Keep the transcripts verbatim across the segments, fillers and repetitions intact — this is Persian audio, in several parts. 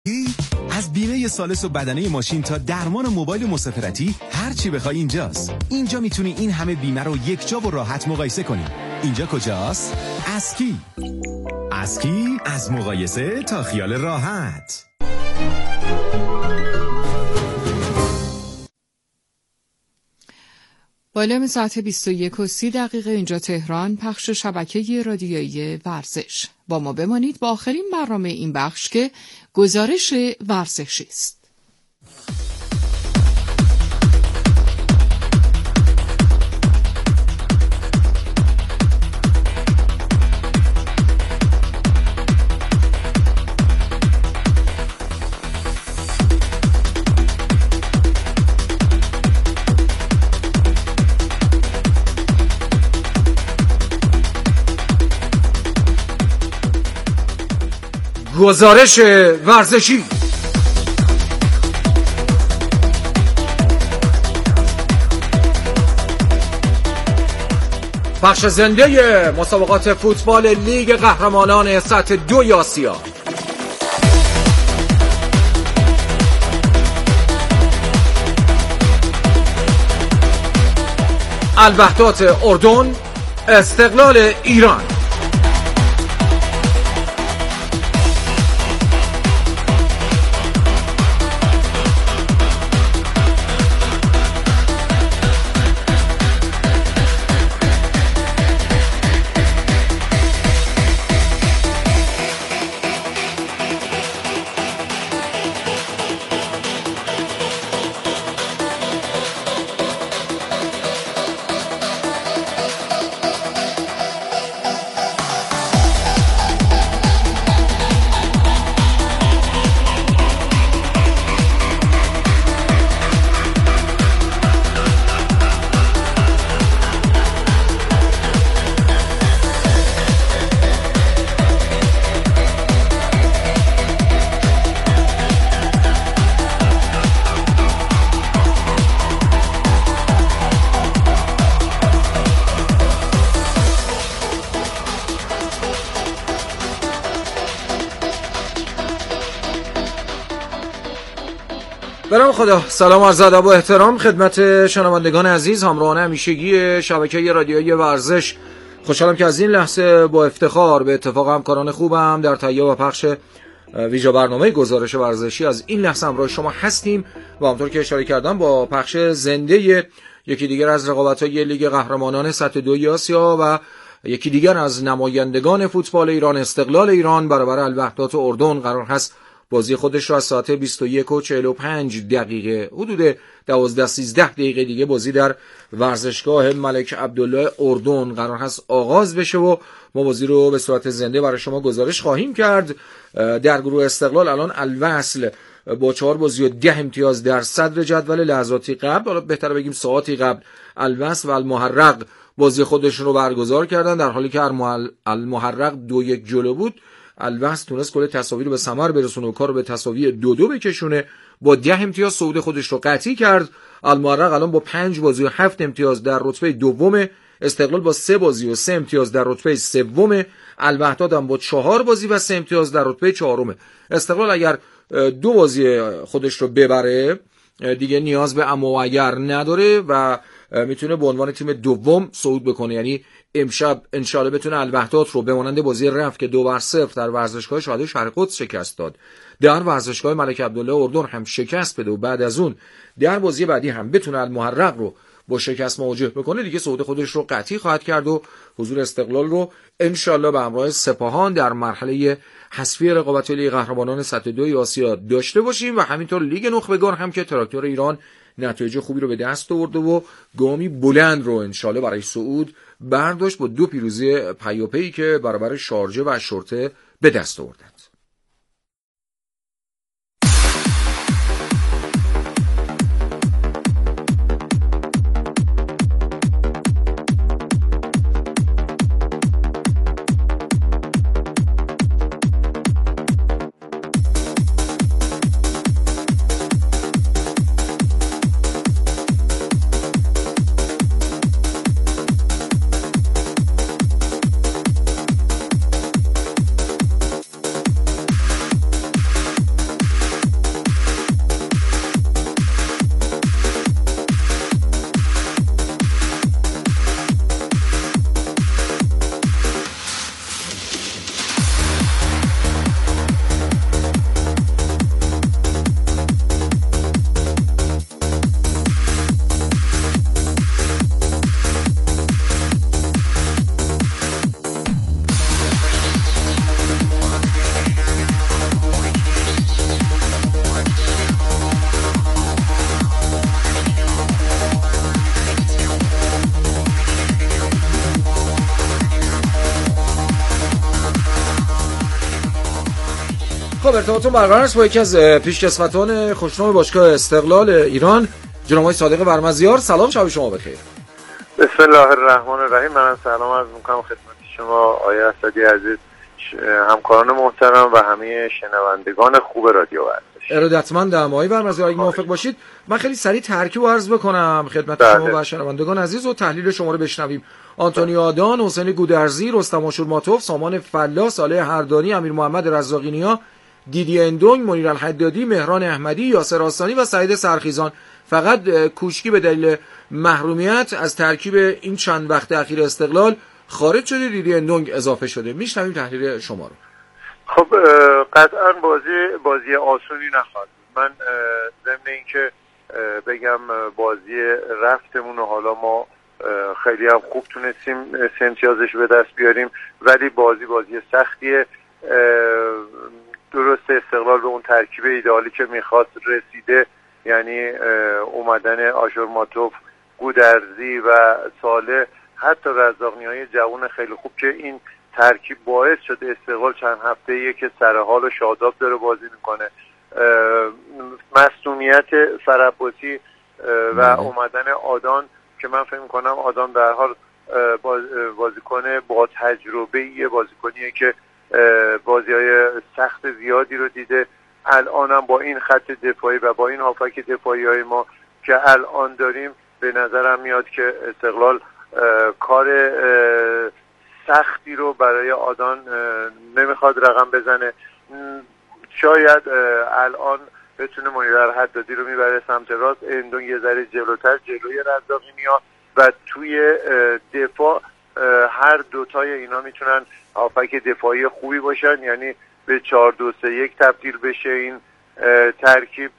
از بیمه سالس و بدنه ماشین تا درمان موبایل مسافرتی هر چی بخوای اینجاست. اینجا میتونی این همه بیمه رو یک جا و راحت مقایسه کنی. اینجا کجاست؟ اسکی. اسکی از مقایسه تا خیال راحت. بالام ساعت بیست و یک و سی دقیقه اینجا تهران، پخش شبکه رادیویی ورزش. با ما بمانید با آخرین برنامه این بخش که گزارش ورزشی است. گزارش ورزشی. بخش زنده مسابقات فوتبال لیگ قهرمانان سطح دو آسیا. الوحدات اردن، استقلال ایران. برام خدا، سلام عرض ادب و احترام خدمت شنوندگان عزیز، همراهان همیشگی شبکه رادیویی ورزش. خوشحالم که از این لحظه با افتخار به اتفاق همکاران خوبم در تهیه و پخش ویژه برنامه گزارش ورزشی از این لحظه همراه شما هستیم و همونطور که اشاره کردم با پخش زنده یکی دیگر از رقابت‌های لیگ قهرمانان سطح دو آسیا و یکی دیگر از نمایندگان فوتبال ایران، استقلال ایران برابر الوحدات اردن قرار هست بازی خودش را از ساعت بیست و یک و چهل و پنج دقیقه حدود دوازده سیزده دقیقه دیگه بازی در ورزشگاه ملک عبدالله اردن قرار هست آغاز بشه و ما بازی رو به صورت زنده برای شما گزارش خواهیم کرد. در گروه استقلال الان الوصل با چهار بازی و ده امتیاز در صدر جدول، لحظاتی قبل، حالا بهتره بگیم ساعاتی قبل، الوصل و المحرق بازی خودشون رو برگزار کردن، در حالی که المحرق دو یک جلو بود. الوصل تونست کل تساوی رو به ثمر برسونه و کار رو به تساوی دو دو بکشونه، با ده امتیاز صعود خودش رو قطعی کرد. المحرق الان با پنج بازی و هفت امتیاز در رتبه دومه، استقلال با سه بازی و سه امتیاز در رتبه سومه، الوحدات هم با چهار بازی و سه امتیاز در رتبه چهارمه. استقلال اگر دو بازی خودش رو ببره دیگه نیاز به اما و اگر نداره و میتونه به عنوان تیم دوم صعود بکنه، یعنی امشب انشالله بتونه الوحدات رو به مانند بازی رفت که دو بر صفر در ورزشگاه شهدای شرق قدس شکست داد، در ورزشگاه ملک عبدالله اردن هم شکست بده و بعد از اون در بازی بعدی هم بتونه المحرق رو با شکست مواجه بکنه، دیگه صعود خودش رو قطعی خواهد کرد و حضور استقلال رو انشالله به همراه سپاهان در مرحله حذفی رقابت لیگ قهرمانان سطح دو آسیا داشته باشیم و همینطور لیگ نخبگان هم که تراکتور ایران نتایج خوبی رو به دست آورده و گامی بلند رو انشالله برای صعود برداشت با دو پیروزی پیاپی که برابر شارجه و اشورته به دست آوردند. خب ارتباطتون برقرار است با یکی از پیشکسوتان خوشنام باشگاه استقلال ایران، جناب آقای صادق برمزیار. سلام، شب شما بخیر. بسم الله الرحمن الرحیم. من سلام عرض می‌کنم خدمت شما آقای اسدی عزیز، همکاران محترم و همه شنوندگان خوب رادیو ورزش. ارادتمندم آقای برمزیار. اگه موافق باشید من خیلی سریع ترکیب عرض بکنم خدمت بله. شما و شنوندگان عزیز و تحلیل شما رو بشنویم. آنتونی آدان، حسین گودرزی، رستم آشورماتوف، سامان فلا، صالح هردانی، امیر محمد رزاقی‌نیا، دیدی اندونگ، منیر الحدادی، مهران احمدی، یاسر آستانی و سعید سرخیزان. فقط کوشکی به دلیل محرومیت از ترکیب این چند وقت اخیر استقلال خارج شده، دیدی اندونگ اضافه شده. میشنویم تحلیل شما رو. خب قطعا بازی بازی آسونی نخواهد. من ضمن اینکه بگم بازی رفتمون و حالا ما خیلی هم خوب تونستیم سه امتیازش به دست بیاریم، ولی بازی بازی سختیه. درست استقلال به اون ترکیب ایدئالی که میخواست رسیده، یعنی اومدن آشورماتوف، گودرزی و صالح، حتی رزاقی‌های جوان خیلی خوب که این ترکیب باعث شده استقلال چند هفته‌ایه که سر حال و شاداب داره بازی میکنه. مصدومیت فرعباسی و اومدن آدان که من فکر میکنم آدان در حال بازیکن با تجربه‌ای، بازیکنیه که بازی‌های سخت زیادی رو دیده. الانم با این خط دفاعی و با این هافک دفاعی‌های ما که الان داریم، به نظرم میاد که استقلال کار سختی رو برای آدان نمیخواد رقم بزنه. شاید الان بتونه منیر الحدادی رو میبره سمت راست، اندون یه ذره جلوتر جلوی رزاقی‌نیا و توی دفاع هر دوتای اینا میتونن هافک دفاعی خوبی باشن، یعنی به چهار دو سه یک تبدیل بشه این ترکیب.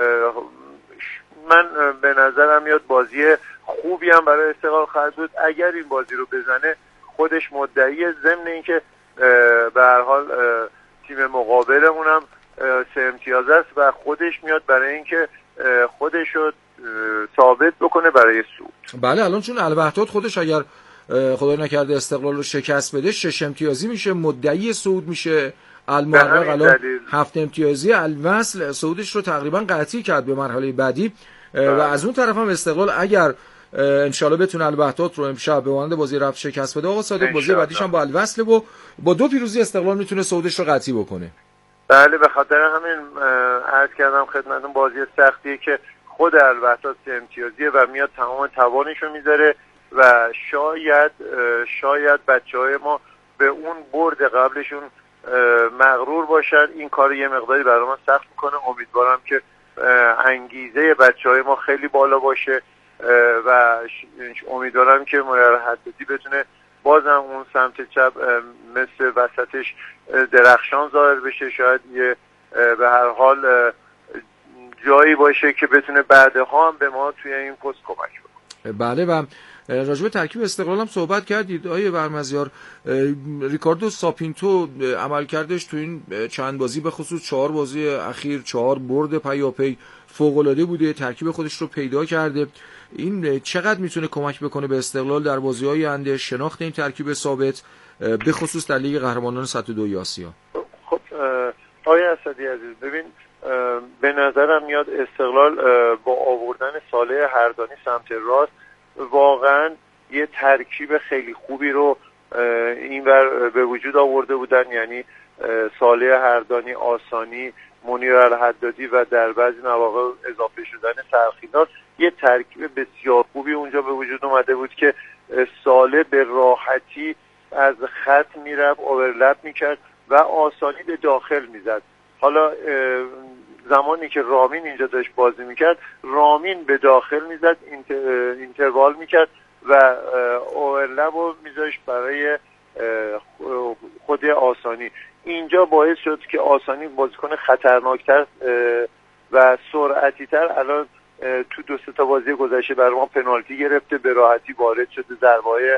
من به نظرم میاد بازی خوبی هم برای استقلال خواهد بود اگر این بازی رو بزنه. خودش مدعی، ضمن اینکه به هر حال تیم مقابلمون هم سه امتیاز است و خودش میاد برای اینکه خودش رو ثابت بکنه برای صعود. بله، الان چون الوحداد خودش اگر خدای نکرده استقلال رو شکست بده شش امتیازی میشه، مدعی صعود میشه. المحقق الان هفت امتیازی، الوصل صعودش رو تقریبا قطعی کرد به مرحله بعدی. و از اون طرف هم استقلال اگر انشالله بتونه الوحدات رو امشب به مانند بازی رفت شکست بده، آقا صادق بازی بعدیش هم با الوصل و با دو پیروزی استقلال میتونه صعودش رو قطعی بکنه. بله، به خاطر همین عرض کردم خدمتتون بازی سختیه که خود الوحدات سه امتیازیه و میاد تمام توانش رو میذاره و شاید شاید بچهای ما به اون برد قبلشون مغرور باشن. این کار یه مقداری برای ما سخت میکنه. امیدوارم که انگیزه بچهای ما خیلی بالا باشه و امیدوارم که منیر الحدادی بتونه بازم اون سمت چپ مثل وسطش درخشان ظاهر بشه. شاید یه به هر حال جایی باشه که بتونه بعدها هم به ما توی این پست کمک بکنه. بله، و راجب ترکیب استقلال هم صحبت کردید آیه برمزیار. ریکاردو ساپینتو عمل کردش تو این چند بازی، به خصوص چهار بازی اخیر، چهار برد پیاپی فوق‌العاده بوده، ترکیب خودش رو پیدا کرده. این چقدر میتونه کمک بکنه به استقلال در بازی‌های آینده، شناخت این ترکیب ثابت، به خصوص در لیگ قهرمانان سطح دوی آسیا؟ خب آقای اسدی عزیز، ببین به نظرم میاد استقلال با آوردن صالح هردانی سمت راست واقعا یه ترکیب خیلی خوبی رو اینور به وجود آورده بودن، یعنی صالح هردانی، آسانی، منیر الحدادی و در بعضی مواقع اضافه شدن سرخیزان. یه ترکیب بسیار خوبی اونجا به وجود اومده بود که صالح به راحتی از خط میرفت، اوورلپ میکرد و آسانی به داخل میزد. حالا زمانی که رامین اینجا داشت بازی میکرد، رامین به داخل میزد، اینتروال میکرد و اوورلپ رو میذاشت برای خود آسانی. اینجا باعث شد که آسانی بازیکن خطرناکتر و سرعتی تر الان تو دو سه تا بازی گذشته برای ما پنالتی گرفته، به راحتی وارد شده، ضربه‌های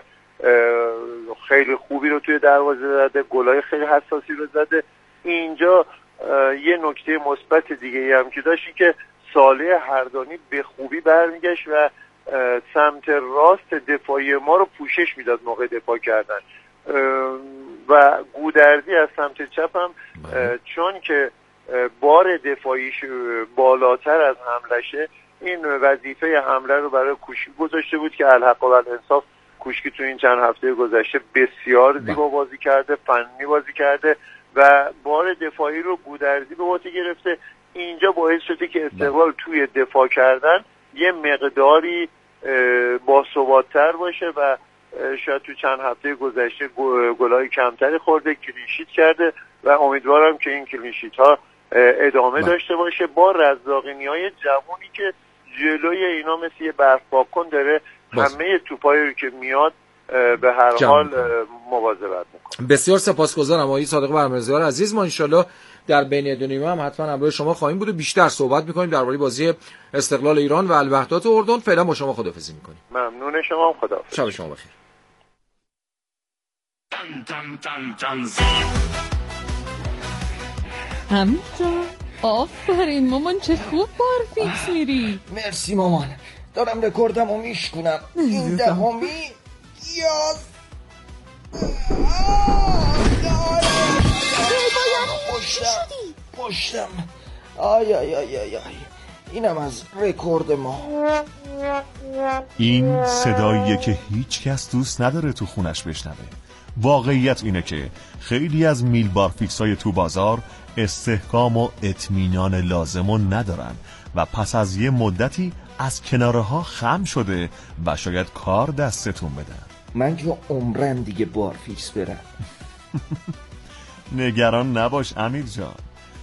خیلی خوبی رو توی دروازه زده، گلای خیلی حساسی رو زده. اینجا یه نکته مثبت دیگه هم که داشتی که صالح هردانی به خوبی برمیگشت و سمت راست دفاعی ما رو پوشش میداد موقع دفاع کردن و گودرزی از سمت چپ هم چون که بار دفاعیش بالاتر از حملشه، این وظیفه حمله رو برای کوشکی گذاشته بود که الحق و الانصاف کوشکی تو این چند هفته گذشته بسیار زیبا بازی کرده، فنی بازی کرده و بار دفاعی رو گودرزی به عهده گرفته. اینجا باعث شده که استقلال توی دفاع کردن یه مقداری باثبات‌تر باشه و شاید تو چند هفته گذشته گلای کمتری خورده، کلینشیت کرده و امیدوارم که این کلینشیت‌ها ادامه با. داشته باشه با رزاقینی‌های جوونی که جلوی اینا مثل یه برف پاکن داره باز. همه توپایی رو که میاد به هر حال مواظبت میکنه. بسیار سپاسگزارم آقای صادق برمرزیار عزیز. ما انشالله در بین دو نیمه هم حتما همراه شما خواهیم بود و بیشتر صحبت میکنیم درباره بازی استقلال ایران و الوحدات اردن. فعلا با شما خداحافظی میکنیم. ممنون شما، خداحافظ. شب شما بخیر. همین جان، آفرین مامان، چه خوب بارفیکس میری. مرسی مامان، دارم رکوردم رو میشکنم. این دهمی یاز پشتم پشتم آی آی آی آی آی اینم از رکورد ما. این صداییه که هیچ کس دوست نداره تو خونش بشنوه. واقعیت اینه که خیلی از میل بارفیکس های تو بازار استحکام و اطمینان لازمو ندارن و پس از یه مدتی از کناره ها خم شده و شاید کار دستتون بدن. من که عمرم دیگه بارفیکس برم. نگران نباش امیر جان،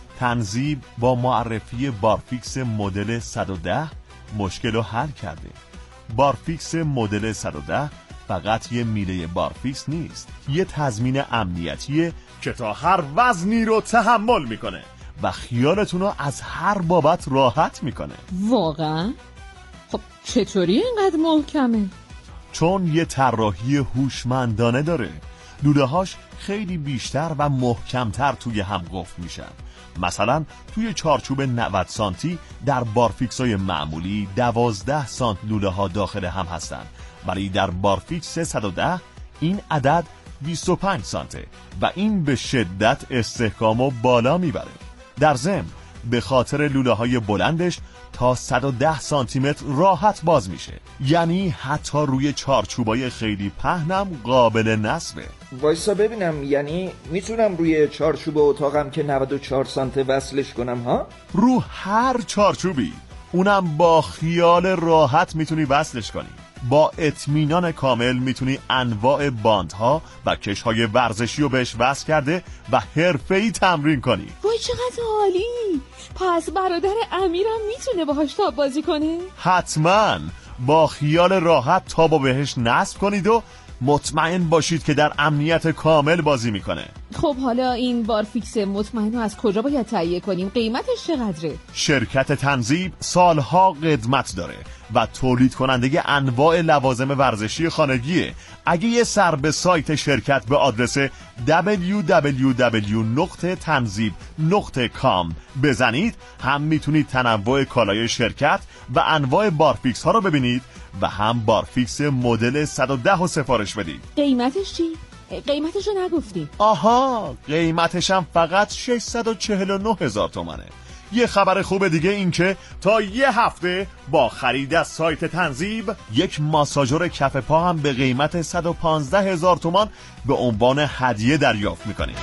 تنظیم با معرفی بارفیکس مدل صد و ده مشکل رو حل کرده. بارفیکس مدل صد و ده فقط یه میله بارفیکس نیست، یه تضمین امنیتیه که تا هر وزنی رو تحمل میکنه و خیالتون رو از هر بابت راحت میکنه. واقعا؟ خب چطوری اینقدر محکمه؟ چون یه طراحی هوشمندانه داره. لوله‌هاش خیلی بیشتر و محکمتر توی هم قفل میشن. مثلا توی چارچوب نود سانتی در بارفیکس‌های معمولی دوازده سانت لوله‌ها داخل هم هستن، ولی در بارفیکس صد و ده این عدد بیست و پنج سانته و این به شدت استحکامو بالا میبره. در ضمن به خاطر لوله‌های بلندش تا صد و ده سانتی متر راحت باز میشه، یعنی حتی روی چارچوبای خیلی پهنم قابل نصبه. وایسا ببینم، یعنی میتونم روی چارچوب اتاقم که نود و چهار سانته وصلش کنم ها؟ رو هر چارچوبی، اونم با خیال راحت میتونی وصلش کنی. با اطمینان کامل میتونی انواع باندها و کشهای ورزشی رو بهش وصل کرده و حرفه‌ای تمرین کنی. وای چقدر عالی! پس برادر امیرم میتونه باهاش تاب بازی کنه؟ حتما. با خیال راحت تابو بهش نصب کنید و مطمئن باشید که در امنیت کامل بازی میکنه. خب حالا این بارفیکس مطمئن رو از کجا باید تهیه کنیم؟ قیمتش چقدره؟ شرکت تنظیم سالها قدمت داره و تولید کننده انواع لوازم ورزشی خانگیه. اگه یه سر به سایت شرکت به آدرس دبلیو دبلیو دبلیو نقطه تنظیم نقطه کام بزنید، هم میتونید تنوع کالای شرکت و انواع بارفیکس ها رو ببینید و هم بارفیکس مدل صد و ده رو سفارش بدید. قیمتش چی؟ قیمتش رو نگفتی. آها، قیمتش هم فقط ششصد و چهل و نه هزار تومنه. یه خبر خوب دیگه این که تا یه هفته با خرید از سایت تنظیم یک ماساژور کف پا هم به قیمت صد و پانزده هزار تومان به عنوان هدیه دریافت میکنید.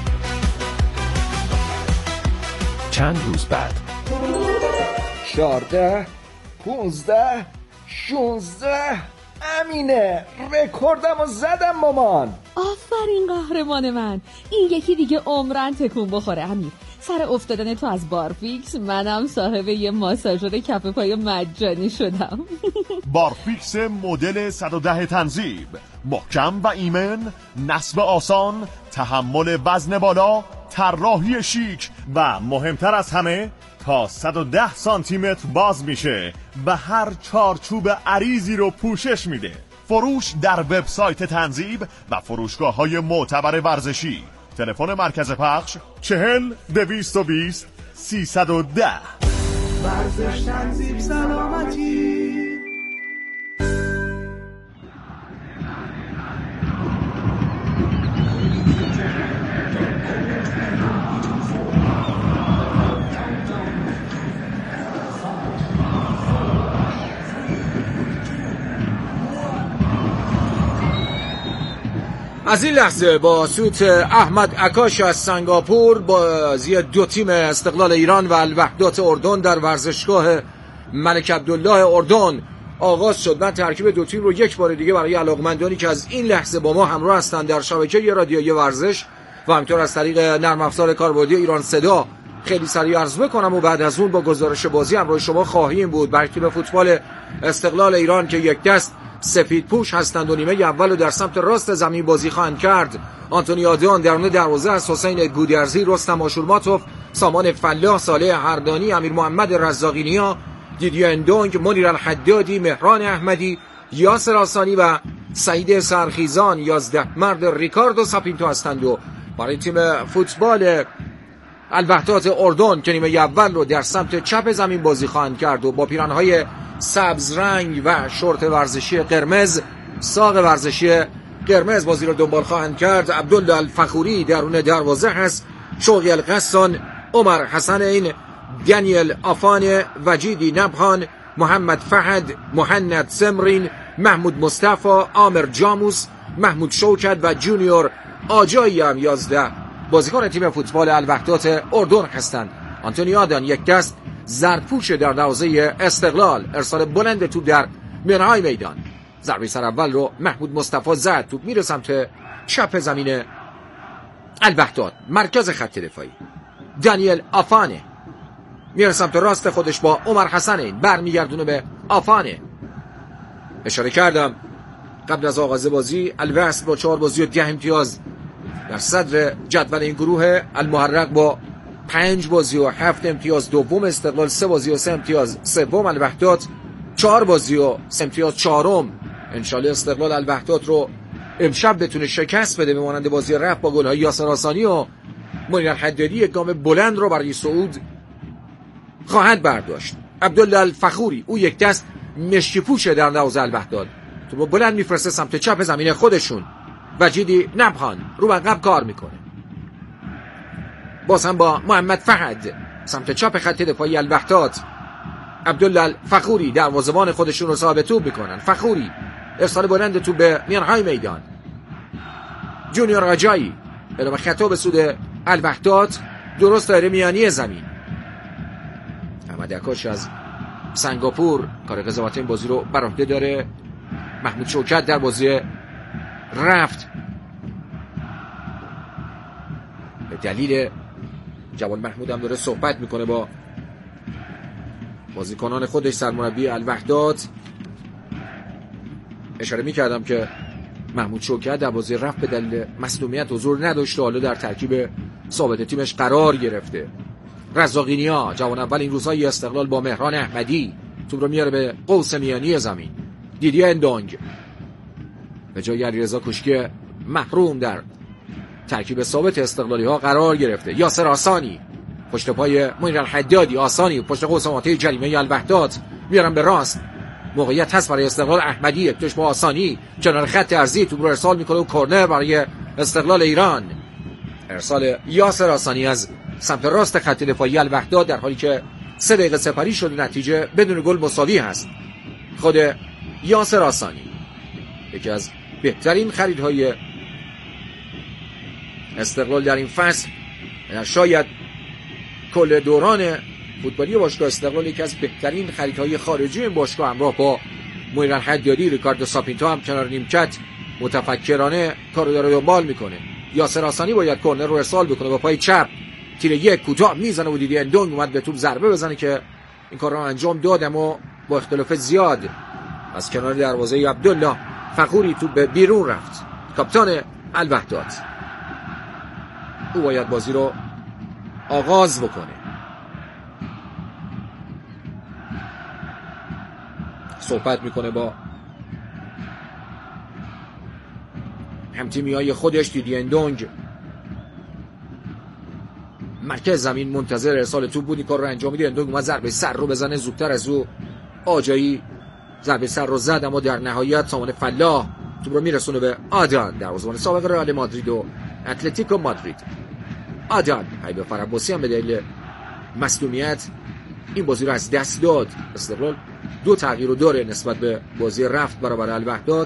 چند روز بعد چهارده پونزده شونزده امینه، رکوردمو زدم مامان. آفرین قهرمان من. این یکی دیگه عمرن تکون بخوره امیر. سر افتادن تو از بارفیکس منم صاحب یه ماساژور کف پای مجانی شدم. بارفیکس مدل صد و ده تنظیم، محکم و ایمن، نصب آسان، تحمل وزن بالا، طراحی شیک و مهمتر از همه تا صد و ده سانتی متر باز میشه و هر چارچوب عریضی رو پوشش میده. فروش در وبسایت تنظیم و فروشگاه‌های معتبر ورزشی. تلفن مرکز پخش چهل دویست و بیست سیصد و ده. ورزش تنظیم سلامتی. از این لحظه با سوت احمد عکاش از سنگاپور بازی دو تیم استقلال ایران و الوحدات اردن در ورزشگاه ملک عبدالله اردن آغاز شد. من ترکیب دو تیم رو یک بار دیگه برای علاقمندانی که از این لحظه با ما همراه هستند در شبکه رادیویی ورزش و همینطور از طریق نرم افزار کاربردی ایران صدا خیلی سریع عرض بکنم و بعد از اون با گزارش بازی همراه شما خواهیم بود. برای تیم فوتبال استقلال ایران که یک دست سفید پوش هستند و نیمه اول رو در سمت راست زمین بازی خواهند کرد، آنتونی آدیان درون دروازه است، حسین گودرزی، رستم آشورماتوف، سامان فلاح، صالح هردانی، امیر محمد رزاقینیا، دیدیه اندونگ، منیر الحدادی، مهران احمدی، یاسر آسانی و سعید سرخیزان یازده مرد ریکاردو ساپینتو هستند. و برای تیم فوتبال الوحدات اردن که نیمه اول رو در سمت چپ زمین بازی خواهند کرد و با پیرنهای سبز رنگ و شورت ورزشی قرمز، ساق ورزشی قرمز بازی رو دنبال خواهند کرد. عبدالله الفخوری درون دروازه هست، شوقی القسان، عمر حسن این، دانیل آفان، وجیدی نبهان، محمد فهد، مهند سمرین، محمود مصطفی، عامر جاموس، محمود شوکت و جونیور آجایی هم یازده بازیکن تیم فوتبال الوحدات اردن هستند. آنتونی آدان یک دست زردپوش در دروازه استقلال، ارسال بلند توپ در میانهای میدان، ضربه سر اول رو محمود مصطفی زد، توپ میره سمت چپ زمین الوحدات، مرکز خط دفاعی دانیل آفانه میره سمت راست خودش با عمر حسن، برمیگردونه به آفانه. اشاره کردم قبل از آغاز بازی الوصل با چهار بازی و ده امتیاز در صدر جدول این گروه، المحرق با پنج بازی و هفت امتیاز دوم، استقلال سه بازی و سه امتیاز سوم، الوحدات چهار بازی و سه امتیاز چهارم. انشالله استقلال الوحدات رو امشب بتونه شکست بده به مانند بازی رفت با گل‌های یاسر آسانی و منیر الحدادی. یک گام بلند رو برای صعود خواهد برداشت. عبدالله الفخوری او یک دست مشکی پوشه در دروازه الوحدات، تو بلند میفرسته سمت چپ زمین خودشون. وجیدی نبهان رو عقب کار میکنه، باز هم با محمد فهد سمت چپ خط دفاعی الوحدات. عبدالله الفخوری دروازه‌بان خودشون رو صاحب توپ میکنن. فخوری ارسال بلند توپ به میانهای میدان، جونیور آجایی اعلام خطا به سود الوحدات، درست دایره میانی زمین. احمد عکاش از سنگاپور کار قضاوت این بازی رو بر عهده داره. محمود شوکت در بازی رفت به دلیل جوان محمود هم داره صحبت میکنه با بازیکنان خودش. سرمربی الوحدات اشاره میکردم که محمود شوکت در بازی رفت به دلیل مصدومیت حضور نداشته، حالا در ترکیب ثابت تیمش قرار گرفته. رزاقینیا جوان اول این روزهای استقلال با مهران احمدی توپ رو میاره به قوس میانی زمین. دیدیه اندونگ به جای علیرضا کوشکی محروم در ترکیب ثابت استقلالی ها قرار گرفته. یاسر آسانی پشت پای منیر الحدادی، آسانی پشت قوس منطقه جریمه الوحدات میارن به راست، موقعیت هست برای استقلال. احمدی یک توش با آسانی کنار خط ارضی توپ رو ارسال میکنه و کرنر برای استقلال ایران. ارسال یاسر آسانی از سمت راست خط دفاعی الوحدات در حالی که سه دقیقه سپری شد، نتیجه بدون گل مساوی هست. خود یاسر آسانی یکی از بهترین خریدهای استقلال در این فصل، شاید کل دوران فوتبالی باشگاه استقلال یکی از بهترین خریدهای خارجی این باشگاه، همراه با منیر الحدادی. ریکاردو ساپینتو هم کنار نیمکت متفکرانه کارو داره دنبال میکنه. یاسر آسانی باید کرنر رو ارسال بکنه با پای چپ، تیر یک کوتاه میزنه و دیدی اندونگ اومد به توپ ضربه بزنه که این کار رو انجام داد، اما با اختلاف زیاد از کنار دروازه عبدالله فخوری توپ به بیرون رفت. کاپیتان الوحدات او باید بازی رو آغاز بکنه. صحبت میکنه با همتیمیای خودش. دیدی اندونگ مرکز زمین منتظر ارسال توپ بود، این کار رو انجام میده. اندونگ اومد ضربه سر رو بزنه، زودتر از او آجایی ضربه سر رو زد، اما در نهایت سامان فلاح توپ رو میرسونه به آدان، دروازه‌بان سابق رئال مادرید و اتلتیکو مادرید. آدان حیب فراباسی هم به دلیل مصدومیت این بازی رو از دست داد. استقلال دو تغییر رو داره نسبت به بازی رفت برابر الوحدات.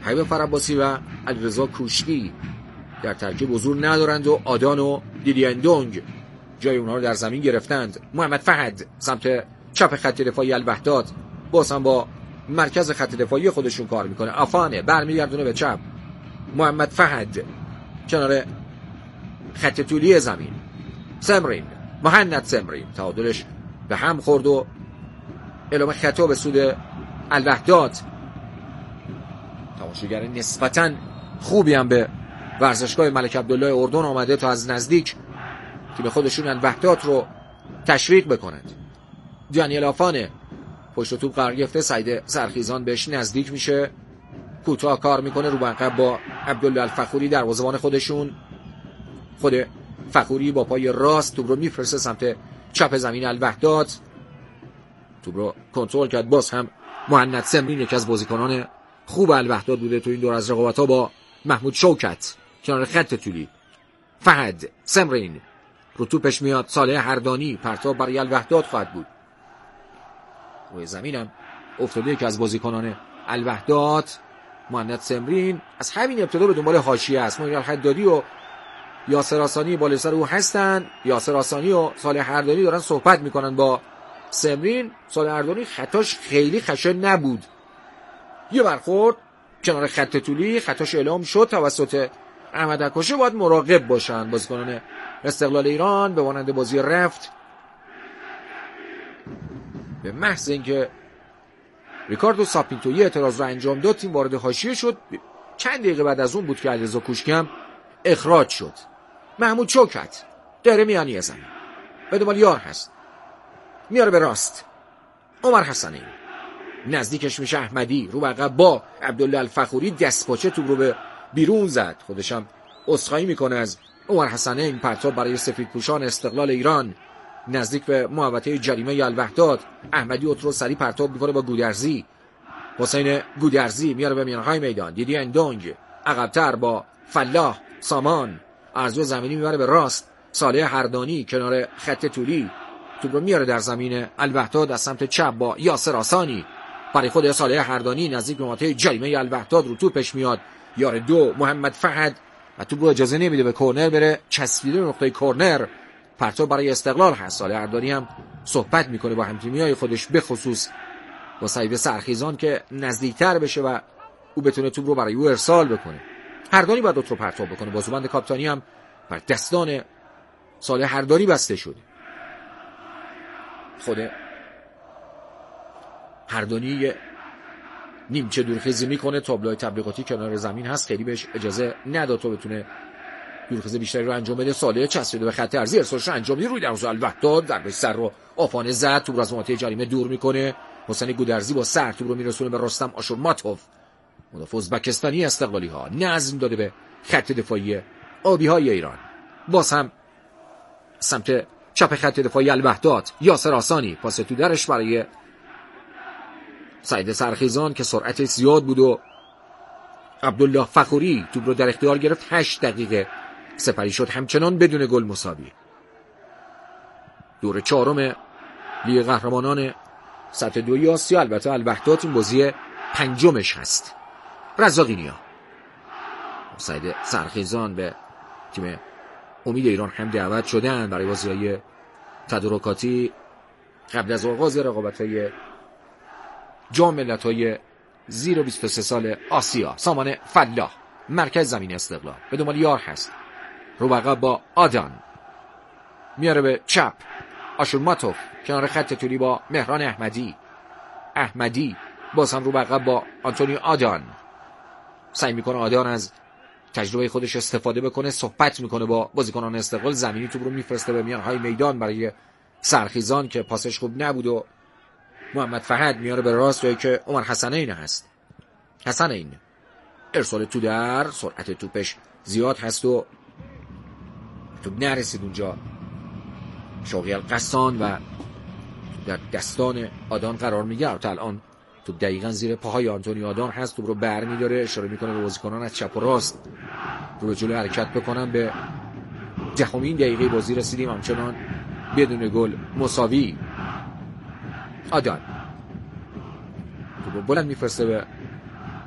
حبیب فرعباسی و علیرضا کوشکی در ترکیب حضور ندارند و آدان و دیدی اندونگ جای اونها رو در زمین گرفتند. محمد فهد سمت چپ خط دفاعی الوحدات باز هم با مرکز خط دفاعی خودشون کار میکنه. آفانه برمیگردونه به چپ. محمد فهد کنار خط طولی زمین. سمرین مهند سمرین تعادلش به هم خورد و اعلام خطا به سود الوحدات. تماشاگر نسبتاً خوبی هم به ورزشگاه ملک عبدالله اردن آمده تا از نزدیک تیم خودشون الوحدات رو تشویق بکنند. دانیل آفانه پشت توپ قرار گرفته. سعید سرخیزان بهش نزدیک میشه، کوتاه کار میکنه رو عقب با عبدالله الفخوری دروازه‌بان خودشون. خود فخوری با پای راست توپ رو میفرسته سمت چپ زمین الوحدات. توپ رو کنترل کرد. باز هم مهند سمرین یکی از بازیکنان خوب الوحدات بوده تو این دور از رقابت‌ها با محمود شوکت کنار خط طولی. فهد سمرین رو توپش میاد. صالح هردانی پرتاب برای الوحدات خواهد بود. روی زمینم افتاده یکی از بازیکنان الوحدات مهند سمرین از همین ابتدا به دنبال حاشیه است. مهین الحدادی و یاسر آسانی بالا سر او هستن. یاسر آسانی و صالح هردانی دارن صحبت میکنن با سمرین. صالح هردانی خطاش خیلی خشن نبود. یه برخورد کنار خط طولی، خطاش اعلام شد توسط احمد اکوشه. باید مراقب باشن بازیکنان استقلال ایران به مانند بازی رفت. به محض اینکه ریکاردو ساپینتویی اعتراض رو انجام داد تیم وارد حاشیه شد. چند دقیقه بعد از اون بود که علیرضا کوشکی هم اخراج شد. محمود شوکت داره میانی زمین به دنبال یار هست، میاره به راست. عمر حسنی نزدیکش میشه. احمدی رو عقب با عبدالله الفخوری دست پاچه توپ رو به بیرون زد. خودش هم عذرخواهی میکنه از عمر حسنی. این پرتاب برای سفیدپوشان استقلال ایران نزدیک به محوطه جریمه الوحدات. احمدی اوترو سری پرتاب میکنه با گودرزی. حسین گودرزی میاره به میانهای میدان. دیدی اندونگ عقب‌تر با فلاح سامان ارزو زمینی میبره به راست. صالح هردانی کنار خط طولی توپ رو میاره در زمین الوحدات از سمت چپ با یاسر آسانی برای خود صالح هردانی نزدیک به محوطه جریمه الوحدات رو توپش میاد. یار دو محمد فهد و توپ رو اجازه نمیده به کرنر بره. چسبیده به نقطه کرنر. پرتاب برای استقلال هست. صالح هردانی هم صحبت میکنه با همتیمیای خودش، به خصوص با سعید سرخیزان که نزدیکتر بشه و او بتونه توپ رو برای او ارسال بکنه. هردانی باید رو پرتاب بکنه. بازوبند کاپیتانی هم بر دستان صالح هردانی بسته شد. خود هردانی نیمچه دورخیزی میکنه. تابلوی تبلیغاتی کنار زمین هست، خیلی بهش اجازه نداد تا بتونه دورخیز بیشتری رو انجام بده. صالح چسبیده به خط عرضی، ارسالش رو انجام میده روی دروازه الوحدات. ضربه سر رو آفانه زد. توپ رو از محوطه جریمه دور میکنه. حسین گودرزی با سر توپ رو میرسونه به رستم آشورماتوف مدافع ازبکستانی استقلالی ها. نظم داده به خط دفاعی آبی های ایران. باز هم سمت چپ خط دفاعی الوحدات یاسر آسانی پاس تو درش برای سعید سرخیزان که سرعتش زیاد بود و عبدالله فخوری توپ رو در اختیار گرفت. هشت دقیقه سپری شد همچنان بدون گل مساوی. دور چهارم لیگ قهرمانان سطح دوی آسیا. البته الوحدات این بازی پنجمش هست. رزاقینیا سعید سرخیزان به تیم امید ایران هم دعوت شدن برای بازی‌های تدارکاتی قبل از آغاز رقابت‌های جام ملت‌های زیر بیست و سه سال آسیا. سامان فلاح مرکز زمین استقلال به دنبال یار هست. رو عقب با آدان میاره به چپ. آشورماتوف کنار خط طولی با مهران احمدی. احمدی باز هم رو عقب با آنتونی آدان. سعی میکنه آدان از تجربه خودش استفاده بکنه. صحبت میکنه با بازیکنان استقلال. زمینی توپ رو میفرسته به میانهای میدان برای سرخیزان که پاسش خوب نبود و محمد فهد میاره به راست جایی که عمر حسنین هست. حسنین ارسال تو در سرعت توپش زیاد هست و توپ نرسید اونجا. شوقی القسان و در دستان آدان قرار میگیره. تا الان توپ دقیقاً زیر پاهای آنتونی آدان هست. توپ رو برمی‌داره، اشاره میکنه به بازیکنان از چپ و راست رو به جلو حرکت بکنن. به دهمین دقیقه بازی رسیدیم همچنان بدون گل مساوی. آدان توپ بلند میفرسته به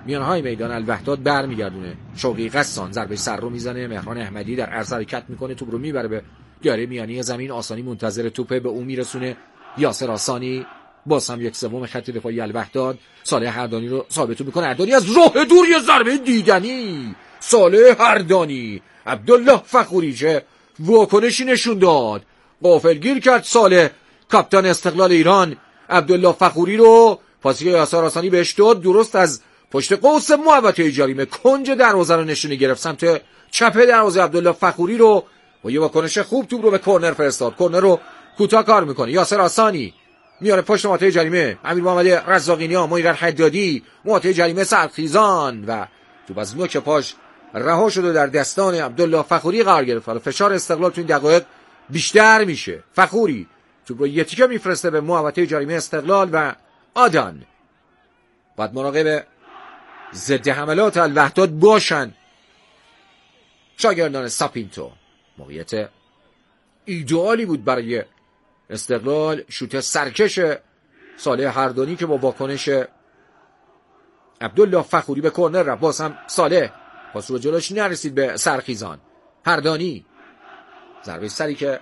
میانهای میدان الوحداد برمیگردونه. شوقی قصان ضربه سر رو میزنه، مهران احمدی در عرض حرکت میکنه، توپ رو میبره به دایره میانی زمین. آسانی منتظر توپه، به اون میرسونه یاسر آسانی. باز هم یک سوم خط دفاعی الوحداد صالح هردانی رو ثابت میکنه. هردانی از راه دور یه ضربه دیدنی. صالح هردانی، عبدالله فخوری چه واکنشی نشون داد. غافلگیر کرد صالح کاپیتان استقلال ایران عبدالله فخوری رو. پاسی یاسر آسانی بهش داد، درست از پشت قوس محوطه جریمه کنج دروازه رو نشونی گرفت. سمت چپ دروازه عبدالله فخوری رو با یه واکنش خوب توپ رو به کرنر فرستاد. کرنر رو کوتاه کار میکنه. یاسر آسانی میاره پشت محوطه جریمه. امیر محمد رزاقی‌نیا، معین الحدادی، محوطه جریمه سرخیزان و توپ از نوک پاش رها شد و در دستان عبدالله فخوری قرار گرفت. حالا فشار استقلال تو این دقایق بیشتر میشه. فخوری توپ رو یه تیکه میفرسته به محوطه جریمه استقلال و آدان بعد مراقب ضد حملات الوحداد باشن شاگردان ساپینتو. موقعیت ایدئالی بود برای استقلال. شوت سرکش صالح هردانی که با واکنش عبدالله فخوری به کرنر رفت. باز هم صالح پاس رو جلوش نرسید به سرخیزان. هردانی ضربه سری که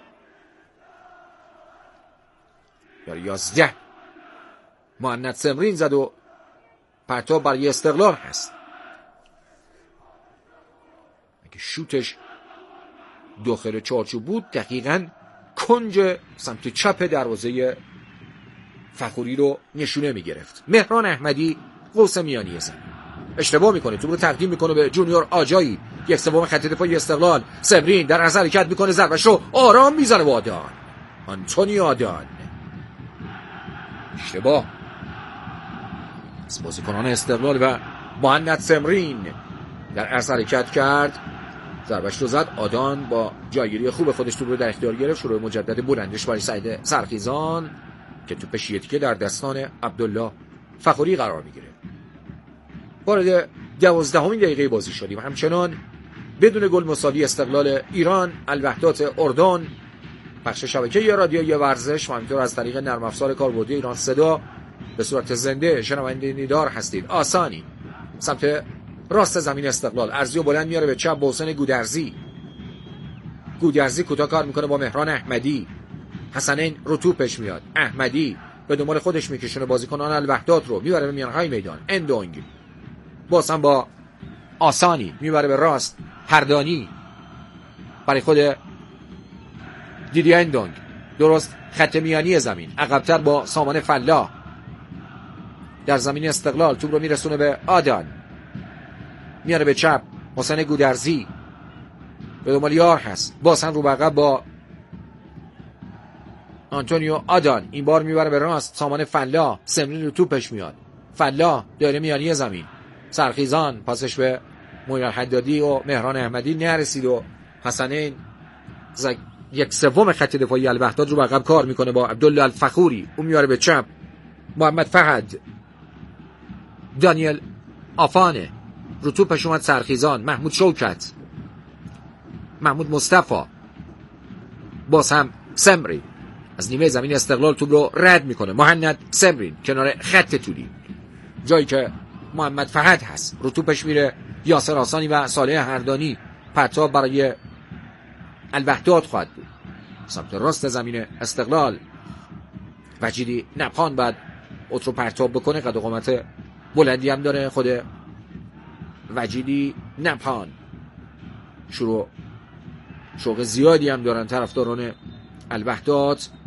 در یازده مهند سمرین زد و پرتاب برای استقلال هست. اگه شوتش داخل چارچوب بود دقیقاً کنج سمت چپ دروازه فخوری رو نشونه میگرفت. مهران احمدی قوس میانی زمین اشتباه میکنه، توپ رو تقدیم میکنه به جونیور آجایی. یک سوم خط دفاعی استقلال. سمرین در اثر حرکت میکنه، ضربه‌ش رو آرام میزنه با آدان. آنتونی آدان اشتباه از بازیکنان استقلال و مهند سمرین در عرض حرکت کرد، ضربه‌اش رو زد. آدان با جایگیری خوب خودش توپ رو در اختیار گرفت. شروع مجدد بلندش برای سعید سرخیزان که توپ شیتیکه در دستان عبدالله فخوری قرار میگیره. وارد دوازدهمین دقیقه بازی شدیم. همچنان بدون گل مساوی استقلال ایران الوحدات اردن. بخش شبکه رادیویی ورزش و همینطور از طریق نرم افزار کاربردی ایران صدا به صورت زنده شنونده نیدار هستید. آسانی سمت راست زمین استقلال ارزی و بلند میاره به چپ با حسین گودرزی. گودرزی کوتاه کار میکنه با مهران احمدی. حسنین رو توپش میاد. احمدی به دنبال خودش میکشونه بازیکنان الوحدات رو، میبره به میانهای میدان. اندونگ باز هم با آسانی میبره به راست. هردانی برای خود دیدی اندونگ درست خط میانی زمین عقب‌تر با سامان فلاح در زمین استقلال. توپ رو میرسونه به آدان، میاره به چپ. حسین گودرزی به دنبال یار هست، باز هم رو به عقب با آنتونیو آدان. این بار میبره به راست. سامان فلاح، سمرین رو توپش میاد. فلاح دایره میانی زمین. سرخیزان پاسش به معین الحدادی و مهران احمدی نرسید و حسنین زگ... یک سوم خط دفاعی الوحداد رو به عقب کار میکنه با عبدالله الفخوری. اون میاره به چپ. محمد فهد، دانیل آفانه رو توپش اومد. سرخیزان، محمود شوکت، محمود مصطفی، باز هم سمرین از نیمه زمین استقلال توپ رو رد میکنه. مهند سمرین کنار خط طولی جایی که محمد فهد هست رو توپش میره یاسر آسانی و صالح هردانی. پرتاب برای الوحدات خواهد بود سمت راست زمین استقلال. وجیدی نپان بعد اترو پرتاب بکنه، قد و قامت بلندی هم داره خود وجیدی نپان. شروع شوق زیادی هم دارن طرفداران الوحدات